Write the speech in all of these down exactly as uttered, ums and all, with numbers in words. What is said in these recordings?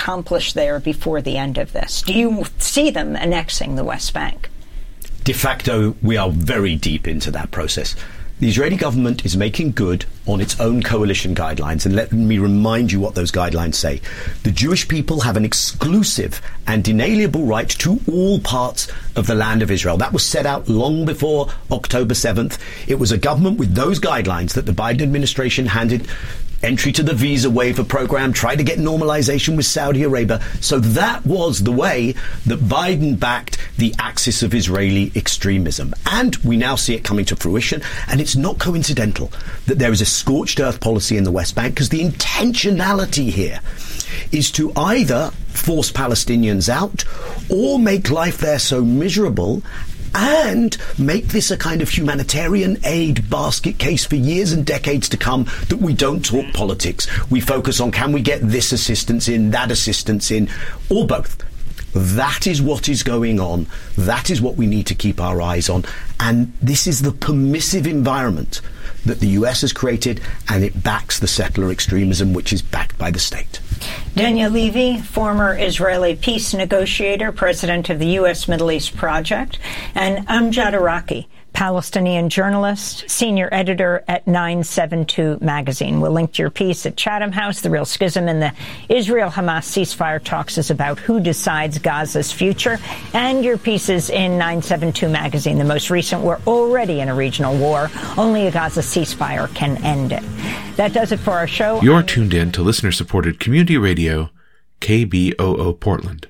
accomplish there before the end of this? Do you see them annexing the West Bank? De facto, we are very deep into that process. The Israeli government is making good on its own coalition guidelines, and let me remind you what those guidelines say. The Jewish people have an exclusive and inalienable right to all parts of the land of Israel. That was set out long before October seventh. It was a government with those guidelines that the Biden administration handed entry to the visa waiver program, tried to get normalization with Saudi Arabia. So that was the way that Biden backed the axis of Israeli extremism. And we now see it coming to fruition. And it's not coincidental that there is a scorched earth policy in the West Bank, because the intentionality here is to either force Palestinians out or make life there so miserable and make this a kind of humanitarian aid basket case for years and decades to come, that we don't talk politics. We focus on, can we get this assistance in, that assistance in, or both. That is what is going on. That is what we need to keep our eyes on. And this is the permissive environment that the U S has created, and it backs the settler extremism, which is backed by the state. Danya Levy, former Israeli peace negotiator, president of the U S Middle East Project, and Amjad Araki, Palestinian journalist, senior editor at nine seventy-two magazine. We'll link to your piece at Chatham House. The Real Schism in the Israel-Hamas ceasefire talks is about who decides Gaza's future. And your pieces in nine seventy-two magazine, the most recent, we're already in a regional war. Only a Gaza ceasefire can end it. That does it for our show. You're tuned in to listener-supported community radio, K B O O Portland.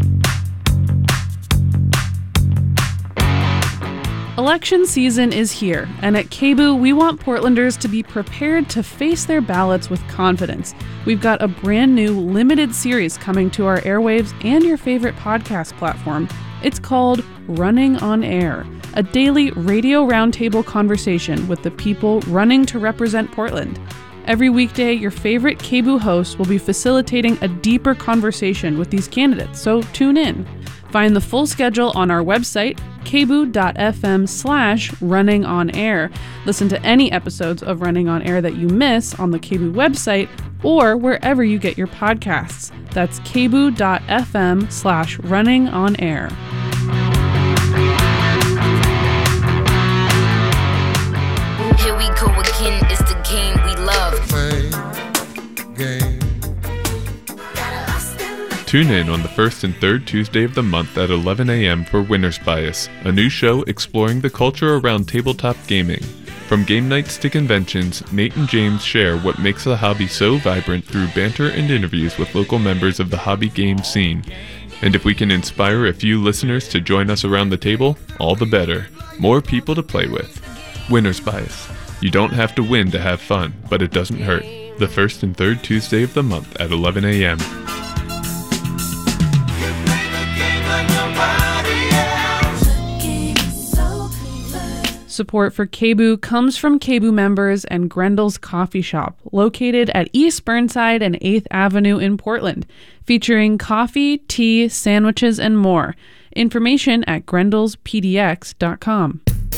Election season is here, and at K B O O, we want Portlanders to be prepared to face their ballots with confidence. We've got a brand new limited series coming to our airwaves and your favorite podcast platform. It's called Running on Air, a daily radio roundtable conversation with the people running to represent Portland. Every weekday, your favorite K B O O host will be facilitating a deeper conversation with these candidates, so tune in. Find the full schedule on our website, kboo.fm slash running on air. Listen to any episodes of Running on Air that you miss on the K B O O website or wherever you get your podcasts. That's kboo.fm slash running on air. Here we go again, it's the game we love. Play game. Tune in on the first and third Tuesday of the month at eleven a.m. for Winner's Bias, a new show exploring the culture around tabletop gaming. From game nights to conventions, Nate and James share what makes the hobby so vibrant through banter and interviews with local members of the hobby game scene. And if we can inspire a few listeners to join us around the table, all the better. More people to play with. Winner's Bias. You don't have to win to have fun, but it doesn't hurt. The first and third Tuesday of the month at eleven a.m. Support for K B O O comes from K B O O members and Grendel's Coffee Shop, located at East Burnside and eighth Avenue in Portland, featuring coffee, tea, sandwiches, and more. Information at grendels p d x dot com.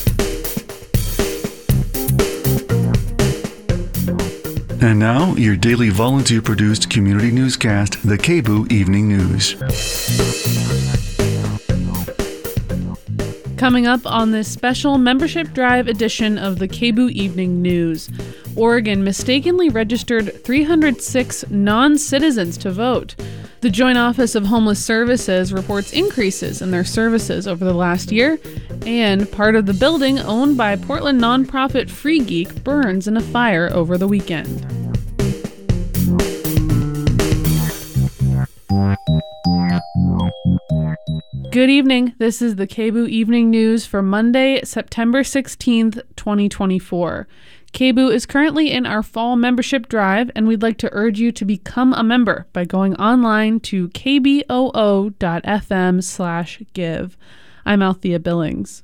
And now, your daily volunteer-produced community newscast, the K B O O Evening News. Coming up on this special membership drive edition of the K B O O Evening News, Oregon mistakenly registered three hundred six non-citizens to vote. The Joint Office of Homeless Services reports increases in their services over the last year, and part of the building owned by Portland nonprofit Free Geek burns in a fire over the weekend. Good evening. This is the K B O O Evening News for Monday, September sixteenth, twenty twenty-four. K B O O is currently in our fall membership drive, and we'd like to urge you to become a member by going online to kboo.fm slash give. I'm Althea Billings.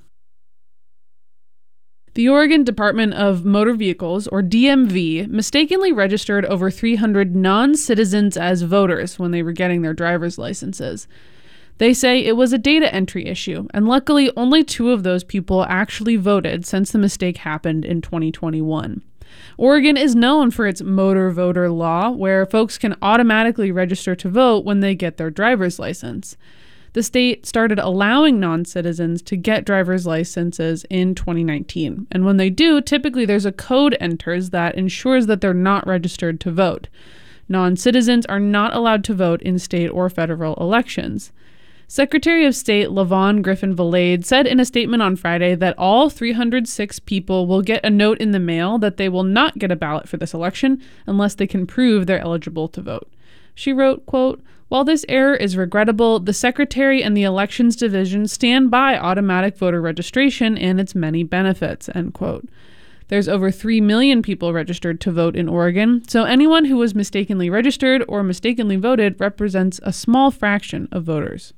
The Oregon Department of Motor Vehicles, or D M V, mistakenly registered over three hundred non-citizens as voters when they were getting their driver's licenses. They say it was a data entry issue, and luckily only two of those people actually voted since the mistake happened in twenty twenty-one. Oregon is known for its motor voter law, where folks can automatically register to vote when they get their driver's license. The state started allowing non-citizens to get driver's licenses in twenty nineteen. And when they do, typically there's a code enters that ensures that they're not registered to vote. Non-citizens are not allowed to vote in state or federal elections. Secretary of State LaVon Griffin-Valade said in a statement on Friday that all three hundred six people will get a note in the mail that they will not get a ballot for this election unless they can prove they're eligible to vote. She wrote, quote, "While this error is regrettable, the Secretary and the Elections Division stand by automatic voter registration and its many benefits," end quote. There's over three million people registered to vote in Oregon, so anyone who was mistakenly registered or mistakenly voted represents a small fraction of voters.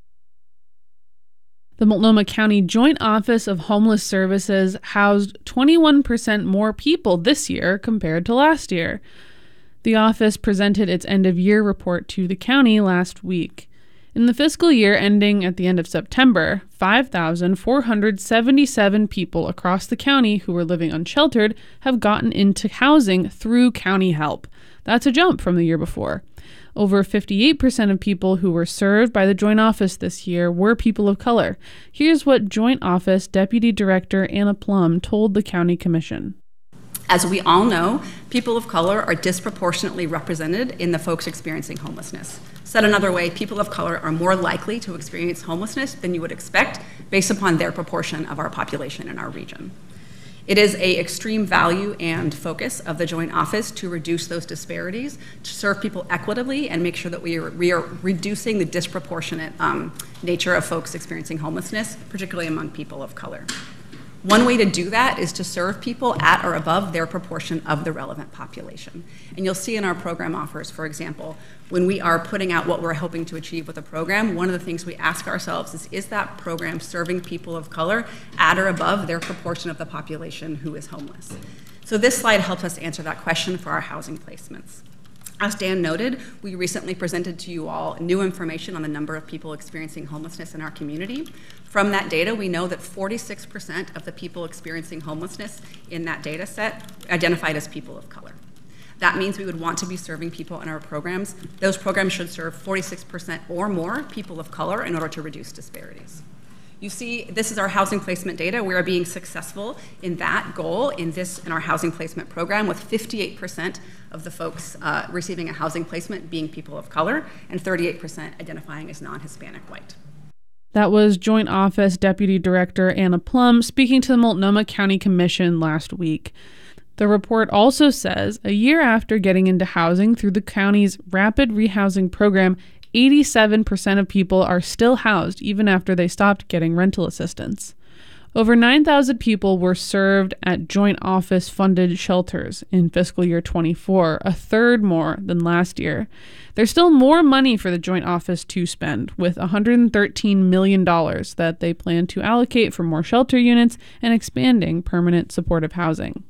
The Multnomah County Joint Office of Homeless Services housed twenty-one percent more people this year compared to last year. The office presented its end-of-year report to the county last week. In the fiscal year ending at the end of September, five thousand four hundred seventy-seven people across the county who were living unsheltered have gotten into housing through county help. That's a jump from the year before. Over fifty-eight percent of people who were served by the Joint Office this year were people of color. Here's what Joint Office Deputy Director Anna Plum told the County Commission. As we all know, people of color are disproportionately represented in the folks experiencing homelessness. Said another way, people of color are more likely to experience homelessness than you would expect based upon their proportion of our population in our region. It is an extreme value and focus of the Joint Office to reduce those disparities, to serve people equitably, and make sure that we are, we are reducing the disproportionate um, nature of folks experiencing homelessness, particularly among people of color. One way to do that is to serve people at or above their proportion of the relevant population. And you'll see in our program offers, for example, when we are putting out what we're hoping to achieve with a program, one of the things we ask ourselves is, is that program serving people of color at or above their proportion of the population who is homeless? So this slide helps us answer that question for our housing placements. As Dan noted, we recently presented to you all new information on the number of people experiencing homelessness in our community. From that data, we know that forty-six percent of the people experiencing homelessness in that data set identified as people of color. That means we would want to be serving people in our programs. Those programs should serve forty-six percent or more people of color in order to reduce disparities. You see, this is our housing placement data. We are being successful in that goal in this in our housing placement program, with fifty-eight percent of the folks uh, receiving a housing placement being people of color and thirty-eight percent identifying as non-Hispanic white. That was Joint Office Deputy Director Anna Plum speaking to the Multnomah County Commission last week. The report also says a year after getting into housing through the county's rapid rehousing program, eighty-seven percent of people are still housed even after they stopped getting rental assistance. Over nine thousand people were served at Joint Office-funded shelters in fiscal year twenty-four, a third more than last year. There's still more money for the Joint Office to spend, with one hundred thirteen million dollars that they plan to allocate for more shelter units and expanding permanent supportive housing.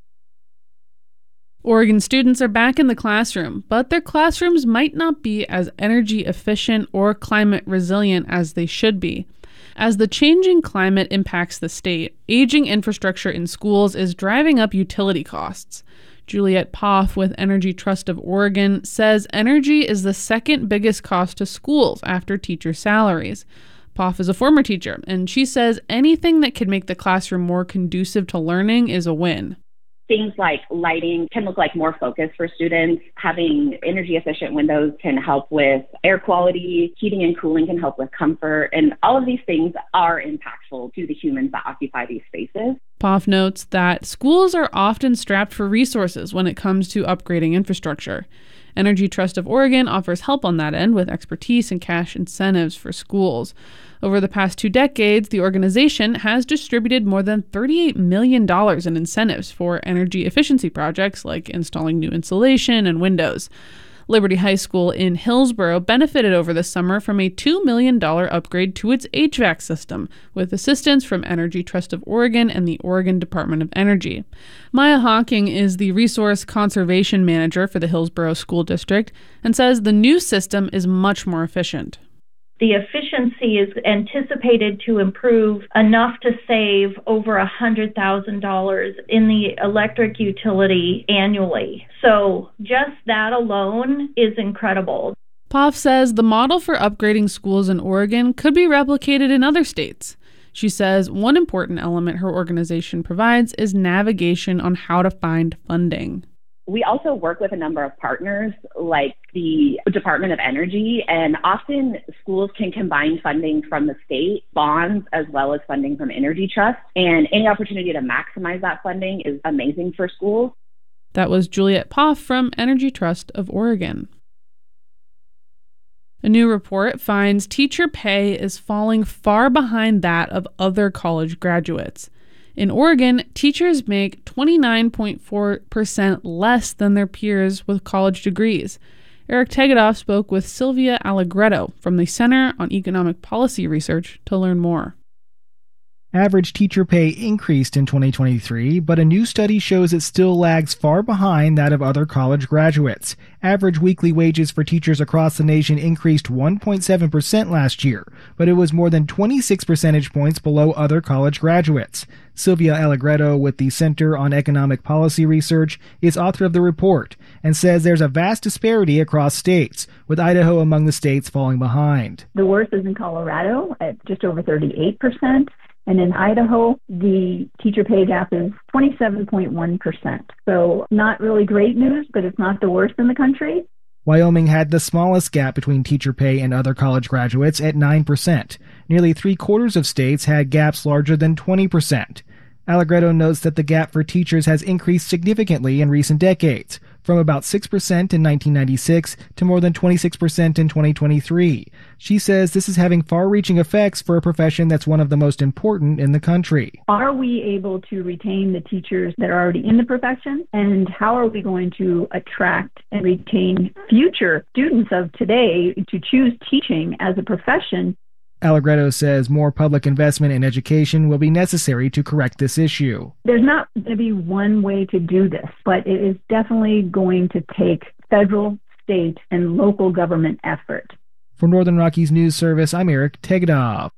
Oregon students are back in the classroom, but their classrooms might not be as energy efficient or climate resilient as they should be. As the changing climate impacts the state, aging infrastructure in schools is driving up utility costs. Juliette Poff with Energy Trust of Oregon says energy is the second biggest cost to schools after teacher salaries. Poff is a former teacher, and she says anything that could make the classroom more conducive to learning is a win. Things like lighting can look like more focus for students. Having energy efficient windows can help with air quality. Heating and cooling can help with comfort. And all of these things are impactful to the humans that occupy these spaces. Poff notes that schools are often strapped for resources when it comes to upgrading infrastructure. Energy Trust of Oregon offers help on that end with expertise and cash incentives for schools. Over the past two decades, the organization has distributed more than thirty-eight million dollars in incentives for energy efficiency projects like installing new insulation and windows. Liberty High School in Hillsboro benefited over the summer from a two million dollars upgrade to its H V A C system, with assistance from Energy Trust of Oregon and the Oregon Department of Energy. Maya Hawking is the Resource Conservation Manager for the Hillsboro School District and says the new system is much more efficient. The efficiency is anticipated to improve enough to save over one hundred thousand dollars in the electric utility annually. So just that alone is incredible. Poff says the model for upgrading schools in Oregon could be replicated in other states. She says one important element her organization provides is navigation on how to find funding. We also work with a number of partners like the Department of Energy, and often schools can combine funding from the state, bonds, as well as funding from Energy Trust. And any opportunity to maximize that funding is amazing for schools. That was Juliette Poff from Energy Trust of Oregon. A new report finds teacher pay is falling far behind that of other college graduates. In Oregon, teachers make twenty-nine point four percent less than their peers with college degrees. Eric Tegedoff spoke with Sylvia Allegretto from the Center on Economic Policy Research to learn more. Average teacher pay increased in twenty twenty-three, but a new study shows it still lags far behind that of other college graduates. Average weekly wages for teachers across the nation increased one point seven percent last year, but it was more than twenty-six percentage points below other college graduates. Sylvia Allegretto with the Center on Economic Policy Research is author of the report and says there's a vast disparity across states, with Idaho among the states falling behind. The worst is in Colorado at just over thirty-eight percent. And in Idaho, the teacher pay gap is twenty-seven point one percent. So not really great news, but it's not the worst in the country. Wyoming had the smallest gap between teacher pay and other college graduates at nine percent. Nearly three quarters of states had gaps larger than twenty percent. Allegretto notes that the gap for teachers has increased significantly in recent decades, from about six percent in nineteen ninety-six to more than twenty-six percent in twenty twenty-three. She says this is having far-reaching effects for a profession that's one of the most important in the country. Are we able to retain the teachers that are already in the profession? And how are we going to attract and retain future students of today to choose teaching as a profession? Allegretto says more public investment in education will be necessary to correct this issue. There's not going to be one way to do this, but it is definitely going to take federal, state, and local government effort. For Northern Rockies News Service, I'm Eric Tegedoff.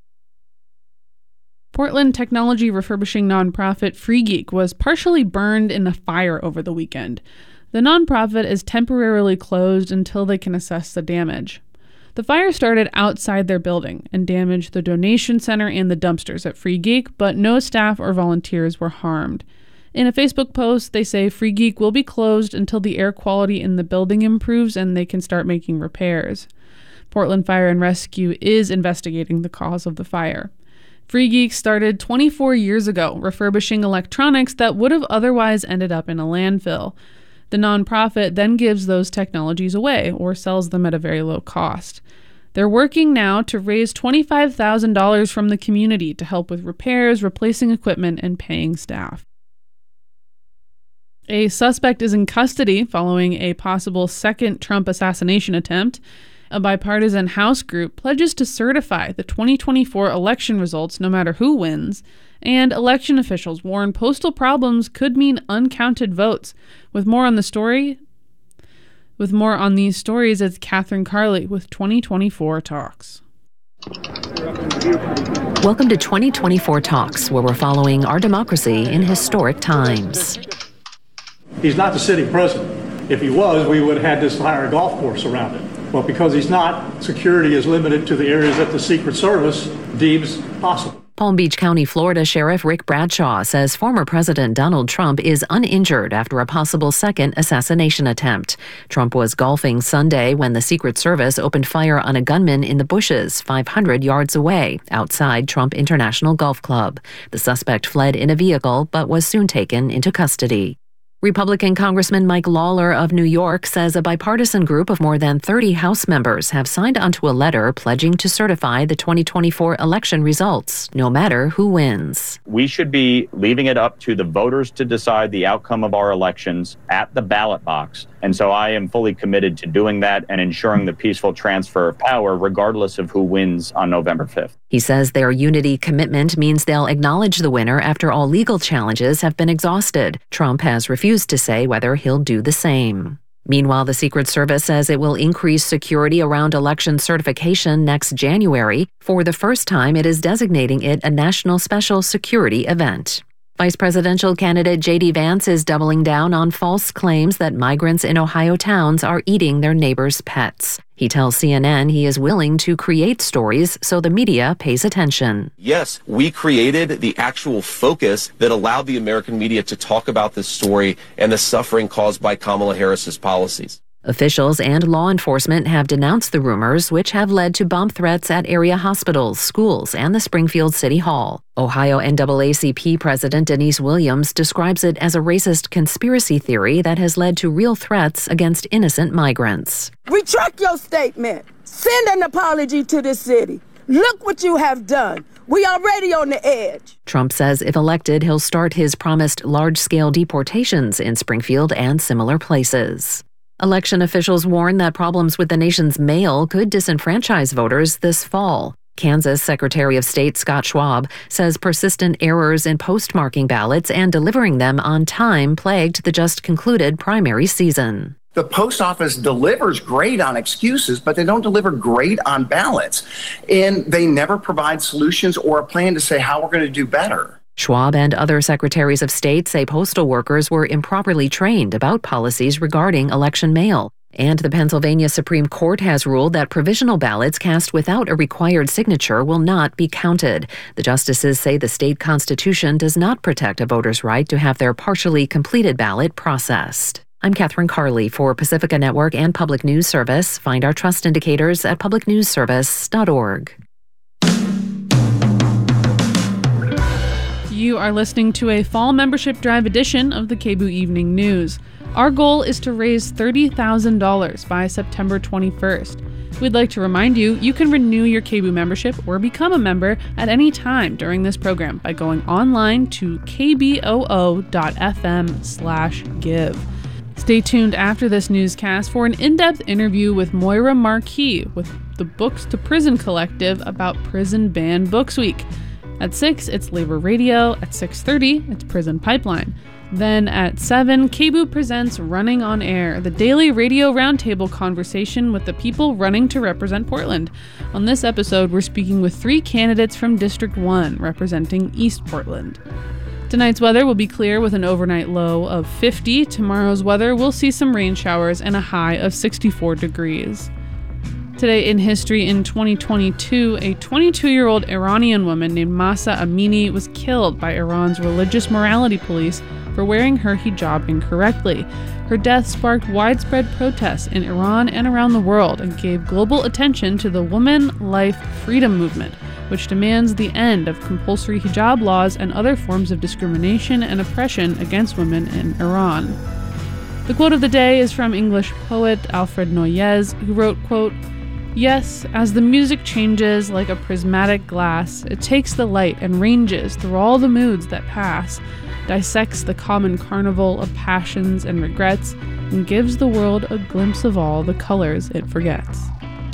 Portland technology refurbishing nonprofit Free Geek was partially burned in a fire over the weekend. The nonprofit is temporarily closed until they can assess the damage. The fire started outside their building and damaged the donation center and the dumpsters at Free Geek, but no staff or volunteers were harmed. In a Facebook post, they say Free Geek will be closed until the air quality in the building improves and they can start making repairs. Portland Fire and Rescue is investigating the cause of the fire. Free Geek started twenty-four years ago, refurbishing electronics that would have otherwise ended up in a landfill. The nonprofit then gives those technologies away or sells them at a very low cost. They're working now to raise twenty-five thousand dollars from the community to help with repairs, replacing equipment, and paying staff. A suspect is in custody following a possible second Trump assassination attempt. A bipartisan House group pledges to certify the twenty twenty-four election results no matter who wins, and election officials warn postal problems could mean uncounted votes. With more on the story, with more on these stories, it's Catherine Carley with twenty twenty-four Talks. Welcome to twenty twenty-four Talks, where we're following our democracy in historic times. He's not the sitting president. If he was, we would have had this entire golf course around it. Well, because he's not, security is limited to the areas that the Secret Service deems possible. Palm Beach County, Florida Sheriff Rick Bradshaw says former President Donald Trump is uninjured after a possible second assassination attempt. Trump was golfing Sunday when the Secret Service opened fire on a gunman in the bushes five hundred yards away outside Trump International Golf Club. The suspect fled in a vehicle but was soon taken into custody. Republican Congressman Mike Lawler of New York says a bipartisan group of more than thirty House members have signed onto a letter pledging to certify the twenty twenty-four election results, no matter who wins. We should be leaving it up to the voters to decide the outcome of our elections at the ballot box. And so I am fully committed to doing that and ensuring the peaceful transfer of power, regardless of who wins on November fifth. He says their unity commitment means they'll acknowledge the winner after all legal challenges have been exhausted. Trump has refused to say whether he'll do the same. Meanwhile, the Secret Service says it will increase security around election certification next January. For the first time, it is designating it a national special security event. Vice presidential candidate J D Vance is doubling down on false claims that migrants in Ohio towns are eating their neighbors' pets. He tells C N N he is willing to create stories so the media pays attention. Yes, we created the actual focus that allowed the American media to talk about this story and the suffering caused by Kamala Harris's policies. Officials and law enforcement have denounced the rumors, which have led to bomb threats at area hospitals, schools, and the Springfield City Hall. Ohio N double A C P President Denise Williams describes it as a racist conspiracy theory that has led to real threats against innocent migrants. Retract your statement. Send an apology to the city. Look what you have done. We are already on the edge. Trump says if elected, he'll start his promised large-scale deportations in Springfield and similar places. Election officials warn that problems with the nation's mail could disenfranchise voters this fall. Kansas Secretary of State Scott Schwab says persistent errors in postmarking ballots and delivering them on time plagued the just concluded primary season. The post office delivers great on excuses, but they don't deliver great on ballots. And they never provide solutions or a plan to say how we're going to do better. Schwab and other secretaries of state say postal workers were improperly trained about policies regarding election mail. And the Pennsylvania Supreme Court has ruled that provisional ballots cast without a required signature will not be counted. The justices say the state constitution does not protect a voter's right to have their partially completed ballot processed. I'm Catherine Carley for Pacifica Network and Public News Service. Find our trust indicators at public news service dot org. You are listening to a fall membership drive edition of the K B O O Evening News. Our goal is to raise thirty thousand dollars by September twenty-first. We'd like to remind you, you can renew your K B O O membership or become a member at any time during this program by going online to k b o o dot f m slash give. Stay tuned after this newscast for an in-depth interview with Moira Marquis with the Books to Prison Collective about Prison Ban Books Week. At six, it's Labor Radio. At six thirty, it's Prison Pipeline. Then at seven, K B O O presents Running on Air, the daily radio roundtable conversation with the people running to represent Portland. On this episode, we're speaking with three candidates from District one representing East Portland. Tonight's weather will be clear with an overnight low of fifty. Tomorrow's weather will see some rain showers and a high of sixty-four degrees. Today in history, in twenty twenty-two, a twenty-two-year-old Iranian woman named Mahsa Amini was killed by Iran's religious morality police for wearing her hijab incorrectly. Her death sparked widespread protests in Iran and around the world and gave global attention to the Woman Life Freedom movement, which demands the end of compulsory hijab laws and other forms of discrimination and oppression against women in Iran. The quote of the day is from English poet Alfred Noyes, who wrote, quote, "Yes, as the music changes like a prismatic glass, it takes the light and ranges through all the moods that pass, dissects the common carnival of passions and regrets, and gives the world a glimpse of all the colors it forgets."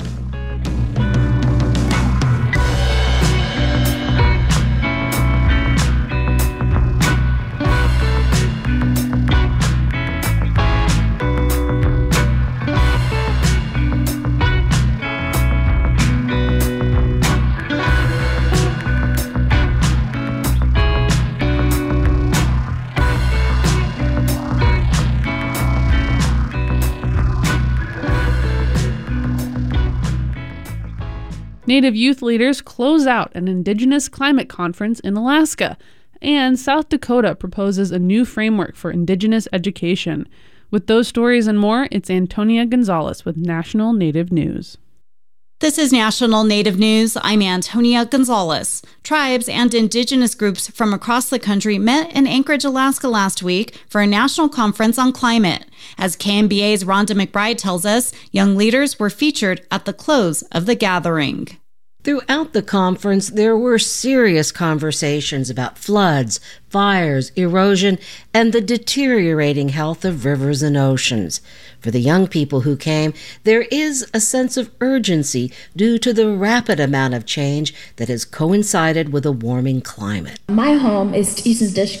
Native youth leaders close out an Indigenous climate conference in Alaska, and South Dakota proposes a new framework for Indigenous education. With those stories and more, it's Antonia Gonzalez with National Native News. This is National Native News. I'm Antonia Gonzalez. Tribes and indigenous groups from across the country met in Anchorage, Alaska last week for a national conference on climate. As K M B A's Rhonda McBride tells us, young leaders were featured at the close of the gathering. Throughout the conference, there were serious conversations about floods, fires, erosion, and the deteriorating health of rivers and oceans. For the young people who came, there is a sense of urgency due to the rapid amount of change that has coincided with a warming climate. My home is Eastern Dishkish.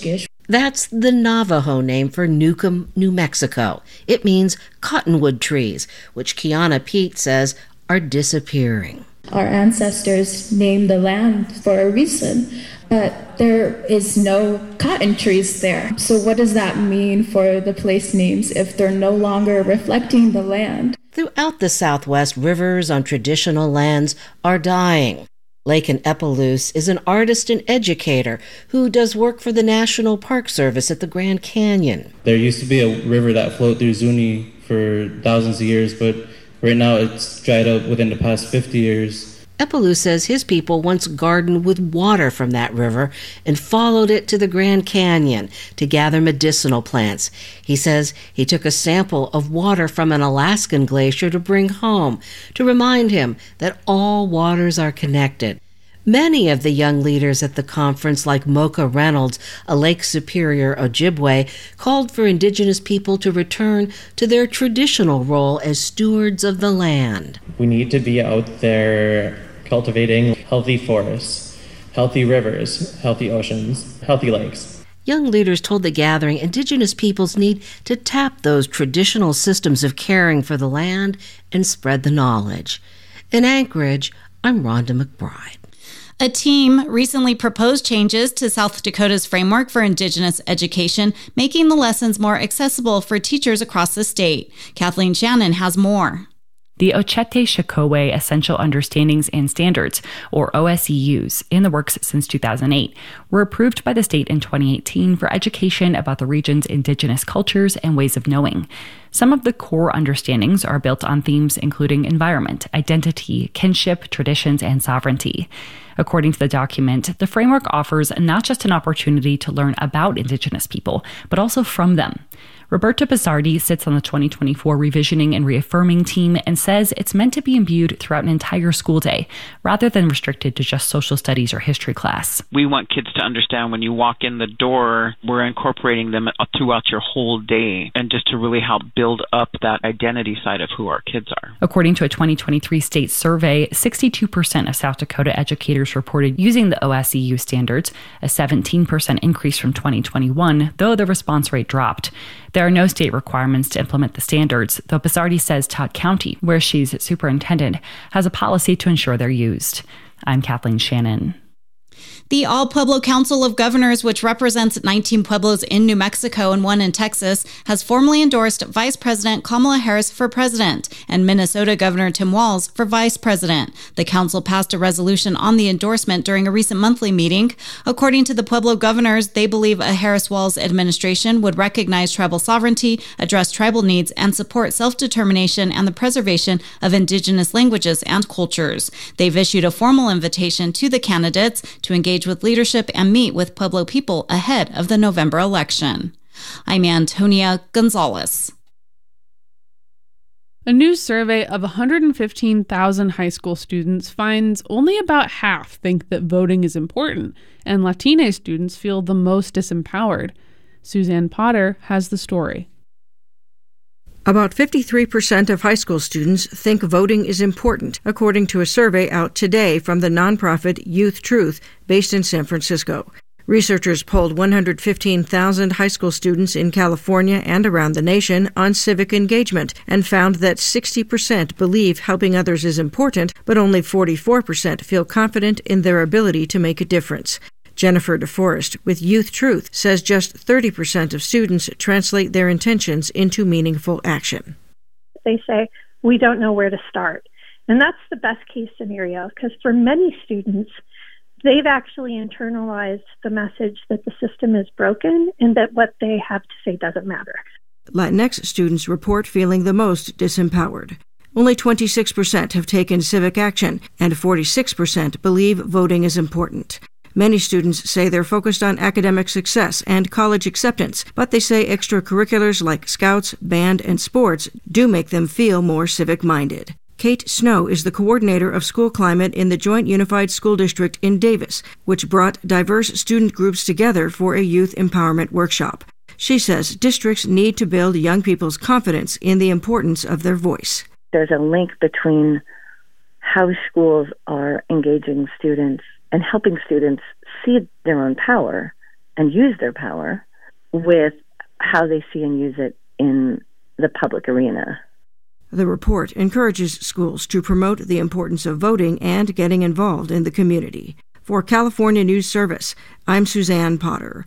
That's the Navajo name for Newcomb, New Mexico. It means cottonwood trees, which Kiana Pete says are disappearing. Our ancestors named the land for a reason, but there is no cotton trees there. So what does that mean for the place names if they're no longer reflecting the land? Throughout the Southwest, rivers on traditional lands are dying. Laken Epelus is an artist and educator who does work for the National Park Service at the Grand Canyon. There used to be a river that flowed through Zuni for thousands of years, but right now it's dried up within the past fifty years. Epelus says his people once gardened with water from that river and followed it to the Grand Canyon to gather medicinal plants. He says he took a sample of water from an Alaskan glacier to bring home to remind him that all waters are connected. Many of the young leaders at the conference, like Mocha Reynolds, a Lake Superior Ojibwe, called for Indigenous people to return to their traditional role as stewards of the land. We need to be out there cultivating healthy forests, healthy rivers, healthy oceans, healthy lakes. Young leaders told the gathering Indigenous peoples need to tap those traditional systems of caring for the land and spread the knowledge. In Anchorage, I'm Rhonda McBride. A team recently proposed changes to South Dakota's framework for Indigenous education, making the lessons more accessible for teachers across the state. Kathleen Shannon has more. The Ochete Shakowee Essential Understandings and Standards, or O S E Us, in the works since two thousand eight, were approved by the state in twenty eighteen for education about the region's indigenous cultures and ways of knowing. Some of the core understandings are built on themes including environment, identity, kinship, traditions, and sovereignty. According to the document, the framework offers not just an opportunity to learn about Indigenous people, but also from them. Roberta Bizzardi sits on the twenty twenty-four Revisioning and Reaffirming team and says it's meant to be imbued throughout an entire school day, rather than restricted to just social studies or history class. We want kids to understand when you walk in the door, we're incorporating them throughout your whole day, and just to really help build up that identity side of who our kids are. According to a twenty twenty-three state survey, sixty-two percent of South Dakota educators reported using the O S E U standards, a seventeen percent increase from twenty twenty-one, though the response rate dropped. There are no state requirements to implement the standards, though Bizzardi says Todd County, where she's superintendent, has a policy to ensure they're used. I'm Kathleen Shannon. The All Pueblo Council of Governors, which represents nineteen pueblos in New Mexico and one in Texas, has formally endorsed Vice President Kamala Harris for president and Minnesota Governor Tim Walz for vice president. The council passed a resolution on the endorsement during a recent monthly meeting. According to the Pueblo governors, they believe a Harris-Walz administration would recognize tribal sovereignty, address tribal needs, and support self-determination and the preservation of indigenous languages and cultures. They've issued a formal invitation to the candidates to engage with leadership and meet with Pueblo people ahead of the November election. I'm Antonia Gonzalez. A new survey of one hundred fifteen thousand high school students finds only about half think that voting is important, and Latina students feel the most disempowered. Suzanne Potter has the story. About fifty-three percent of high school students think voting is important, according to a survey out today from the nonprofit Youth Truth, based in San Francisco. Researchers polled one hundred fifteen thousand high school students in California and around the nation on civic engagement and found that sixty percent believe helping others is important, but only forty-four percent feel confident in their ability to make a difference. Jennifer DeForest with Youth Truth says just thirty percent of students translate their intentions into meaningful action. They say, we don't know where to start. And that's the best case scenario, because for many students, they've actually internalized the message that the system is broken and that what they have to say doesn't matter. Latinx students report feeling the most disempowered. Only twenty-six percent have taken civic action, and forty-six percent believe voting is important. Many students say they're focused on academic success and college acceptance, but they say extracurriculars like scouts, band, and sports do make them feel more civic-minded. Kate Snow is the coordinator of school climate in the Joint Unified School District in Davis, which brought diverse student groups together for a youth empowerment workshop. She says districts need to build young people's confidence in the importance of their voice. There's a link between how schools are engaging students and helping students see their own power and use their power, with how they see and use it in the public arena. The report encourages schools to promote the importance of voting and getting involved in the community. For California News Service, I'm Suzanne Potter.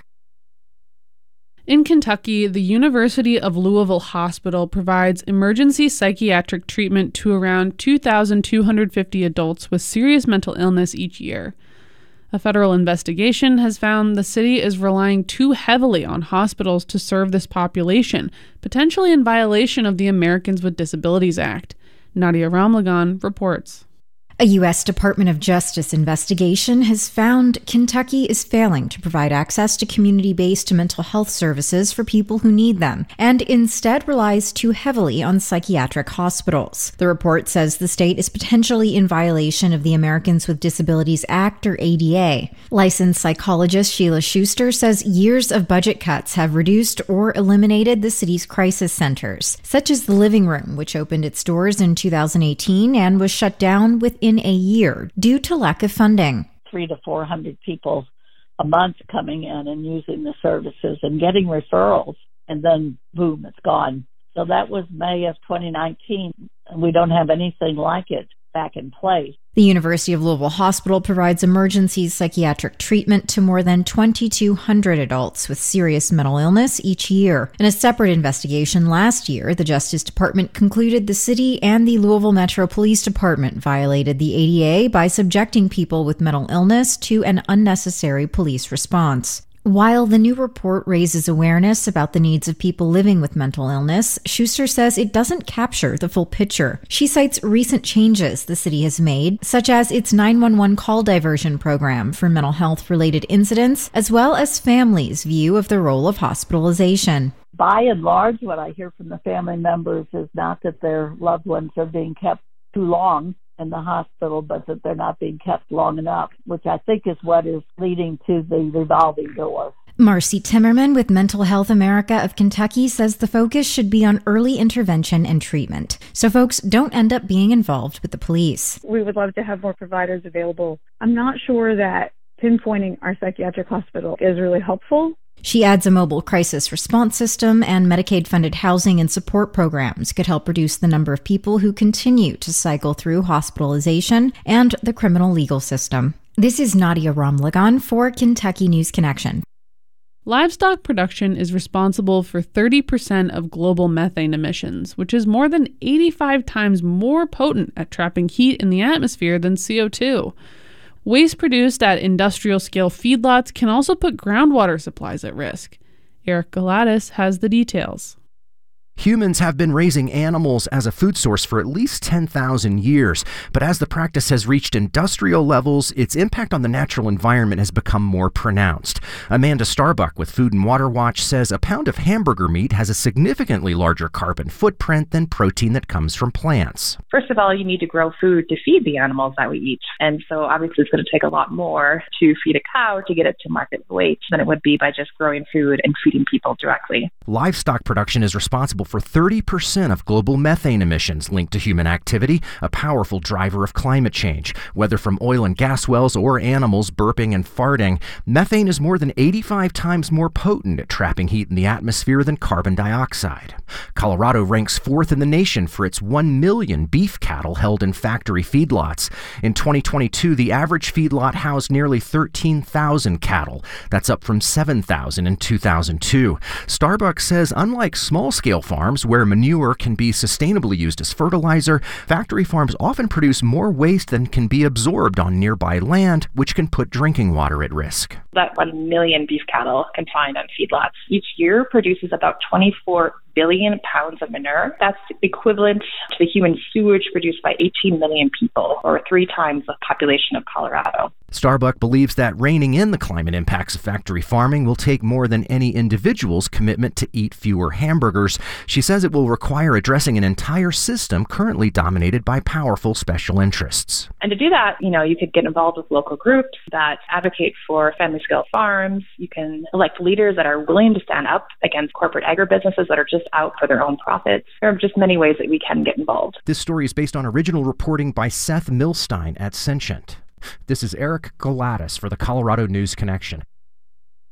In Kentucky, the University of Louisville Hospital provides emergency psychiatric treatment to around two thousand two hundred fifty adults with serious mental illness each year. A federal investigation has found the city is relying too heavily on hospitals to serve this population, potentially in violation of the Americans with Disabilities Act. Nadia Ramlagan reports. A U S Department of Justice investigation has found Kentucky is failing to provide access to community-based mental health services for people who need them, and instead relies too heavily on psychiatric hospitals. The report says the state is potentially in violation of the Americans with Disabilities Act, or A D A. Licensed psychologist Sheila Schuster says years of budget cuts have reduced or eliminated the city's crisis centers, such as the Living Room, which opened its doors in two thousand eighteen and was shut down with in a year due to lack of funding. Three to four hundred people a month coming in and using the services and getting referrals, and then boom, it's gone. So that was May of twenty nineteen, and we don't have anything like it back in place. The University of Louisville Hospital provides emergency psychiatric treatment to more than twenty-two hundred adults with serious mental illness each year. In a separate investigation last year, the Justice Department concluded the city and the Louisville Metro Police Department violated the A D A by subjecting people with mental illness to an unnecessary police response. While the new report raises awareness about the needs of people living with mental illness, Schuster says it doesn't capture the full picture. She cites recent changes the city has made, such as its nine one one call diversion program for mental health-related incidents, as well as families' view of the role of hospitalization. By and large, what I hear from the family members is not that their loved ones are being kept too long in the hospital, but that they're not being kept long enough, which I think is what is leading to the revolving door. Marcy Timmerman with Mental Health America of Kentucky says the focus should be on early intervention and treatment, so folks don't end up being involved with the police. We would love to have more providers available. I'm not sure that pinpointing our psychiatric hospital is really helpful. She adds a mobile crisis response system and Medicaid-funded housing and support programs could help reduce the number of people who continue to cycle through hospitalization and the criminal legal system. This is Nadia Ramlagan for Kentucky News Connection. Livestock production is responsible for thirty percent of global methane emissions, which is more than eighty-five times more potent at trapping heat in the atmosphere than C O two. Waste produced at industrial-scale feedlots can also put groundwater supplies at risk. Eric Galatis has the details. Humans have been raising animals as a food source for at least ten thousand years, but as the practice has reached industrial levels, its impact on the natural environment has become more pronounced. Amanda Starbuck with Food and Water Watch says a pound of hamburger meat has a significantly larger carbon footprint than protein that comes from plants. First of all, you need to grow food to feed the animals that we eat, and so obviously it's going to take a lot more to feed a cow to get it to market weight than it would be by just growing food and feeding people directly. Livestock production is responsible for thirty percent of global methane emissions linked to human activity, a powerful driver of climate change. Whether from oil and gas wells or animals burping and farting, methane is more than eighty-five times more potent at trapping heat in the atmosphere than carbon dioxide. Colorado ranks fourth in the nation for its one million beef cattle held in factory feedlots. In twenty twenty-two, the average feedlot housed nearly thirteen thousand cattle. That's up from seven thousand in two thousand two. Starbucks says unlike small-scale farms where manure can be sustainably used as fertilizer, factory farms often produce more waste than can be absorbed on nearby land, which can put drinking water at risk. That one million beef cattle confined on feedlots each year produces about twenty-four billion pounds of manure. That's equivalent to the human sewage produced by eighteen million people, or three times the population of Colorado. Starbuck believes that reining in the climate impacts of factory farming will take more than any individual's commitment to eat fewer hamburgers. She says it will require addressing an entire system currently dominated by powerful special interests. And to do that, you know, you could get involved with local groups that advocate for family-scale farms. You can elect leaders that are willing to stand up against corporate agribusinesses that are just out for their own profits. There are just many ways that we can get involved. This story is based on original reporting by Seth Milstein at Sentient. This is Eric Galatis for the Colorado News Connection.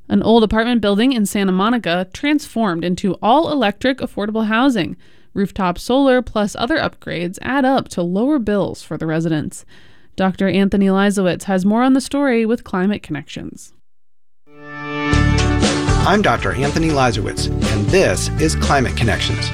An old apartment building in Santa Monica transformed into all-electric affordable housing. Rooftop solar plus other upgrades add up to lower bills for the residents. Doctor Anthony Leisowitz has more on the story with Climate Connections. I'm Doctor Anthony Leisowitz, and this is Climate Connections.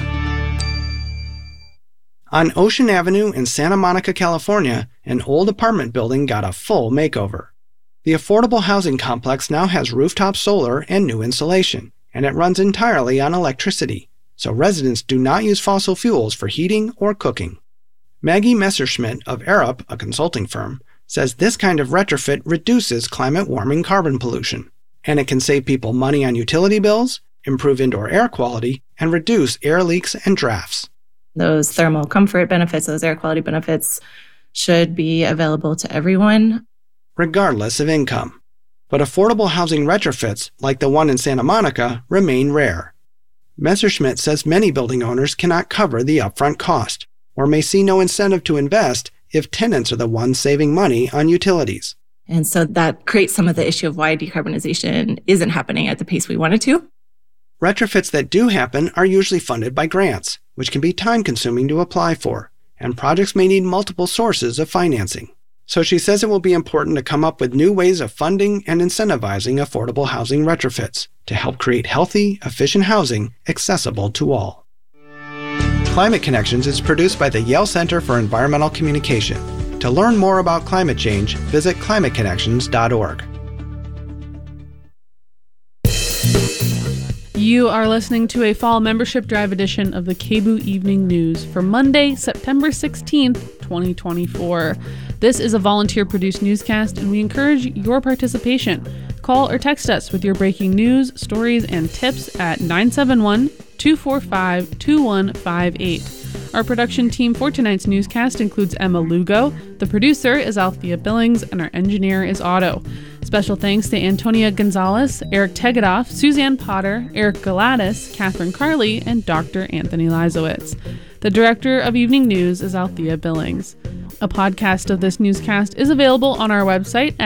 On Ocean Avenue in Santa Monica, California, an old apartment building got a full makeover. The affordable housing complex now has rooftop solar and new insulation, and it runs entirely on electricity, so residents do not use fossil fuels for heating or cooking. Maggie Messerschmidt of Arup, a consulting firm, says this kind of retrofit reduces climate-warming carbon pollution, and it can save people money on utility bills, improve indoor air quality, and reduce air leaks and drafts. Those thermal comfort benefits, those air quality benefits should be available to everyone, regardless of income. But affordable housing retrofits, like the one in Santa Monica, remain rare. Messerschmidt says many building owners cannot cover the upfront cost, or may see no incentive to invest if tenants are the ones saving money on utilities. And so that creates some of the issue of why decarbonization isn't happening at the pace we want it to. Retrofits that do happen are usually funded by grants, which can be time-consuming to apply for, and projects may need multiple sources of financing. So she says it will be important to come up with new ways of funding and incentivizing affordable housing retrofits to help create healthy, efficient housing accessible to all. Climate Connections is produced by the Yale Center for Environmental Communication. To learn more about climate change, visit climate connections dot org. You are listening to a fall membership drive edition of the KBOO Evening News for Monday, September sixteenth, twenty twenty-four. This is a volunteer-produced newscast, and we encourage your participation. Call or text us with your breaking news, stories, and tips at nine seven one, two four five, two one five eight. Our production team for tonight's newscast includes Emma Lugo, the producer is Althea Billings, and our engineer is Otto. Special thanks to Antonia Gonzalez, Eric Tegedoff, Suzanne Potter, Eric Galatis, Catherine Carley, and Doctor Anthony Leisowitz. The director of Evening News is Althea Billings. A podcast of this newscast is available on our website at